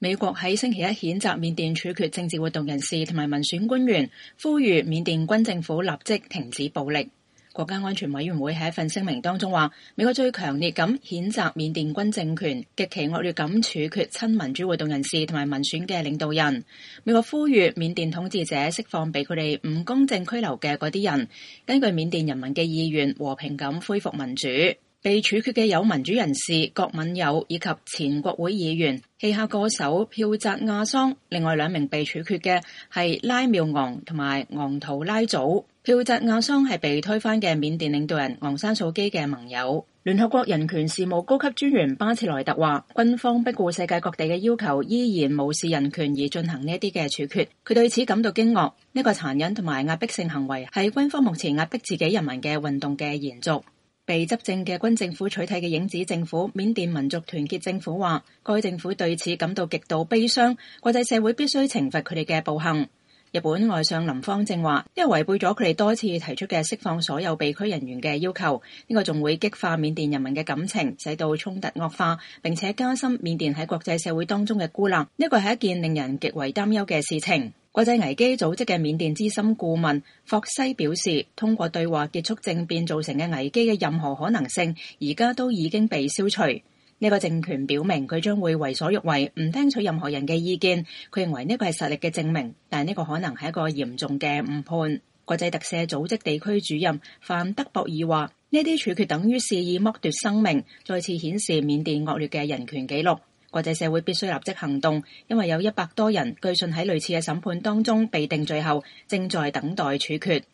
美國喺星期一譴責緬甸處決政治活動人士同埋民選官員，呼籲緬甸軍政府立即停止暴力。國家安全委員會喺一份聲明當中話，美國最強烈咁譴責緬甸軍政權極其惡劣咁處決親民主活動人士同埋民選嘅領導人。美國呼籲緬甸統治者釋放被佢哋唔公正拘留嘅嗰啲人，根據緬甸人民嘅意願和平咁恢復民主。被處決嘅有民主人士郭敏友以及前國會議員嘻哈歌手票扎亞桑，另外2名被處決嘅係拉妙昂同埋昂圖拉祖。票扎亞桑係被推翻嘅緬甸領導人昂山素基嘅盟友。聯合國人權事務高級專員巴切萊特話，軍方不顧世界各地嘅要求，依然無視人權而進行呢一啲嘅處決，佢對此感到驚愕。呢個殘忍同埋壓迫性行為係軍方目前壓迫自己人民嘅運動嘅延續。被執政嘅軍政府取締嘅影子政府緬甸民族團結政府話，該政府對此感到極度悲傷，國際社會必須懲罰佢哋嘅暴行。日本外相林芳正話，因為違背咗佢哋多次提出嘅釋放所有被拘人員嘅要求，呢個仲會激化緬甸人民嘅感情，使到衝突惡化，並且加深緬甸喺國際社會當中嘅孤立。呢個係一件令人極為擔憂嘅事情。國際危機組織嘅緬甸資深顧問霍西表示，通過對話結束政變造成嘅危機嘅任何可能性，而家都已經被消除。呢個政權表明佢將會為所欲為，唔聽取任何人嘅意見。佢認為呢個係實力嘅證明，但呢個可能係一個嚴重嘅誤判。國際特赦組織地區主任范德博爾話，呢啲處決等於肆意剝奪生命，再次顯示緬甸惡劣嘅人權紀錄。國際社會必須立即行動，因為有100多人據信喺類似嘅審判當中被定罪後，正在等待處決。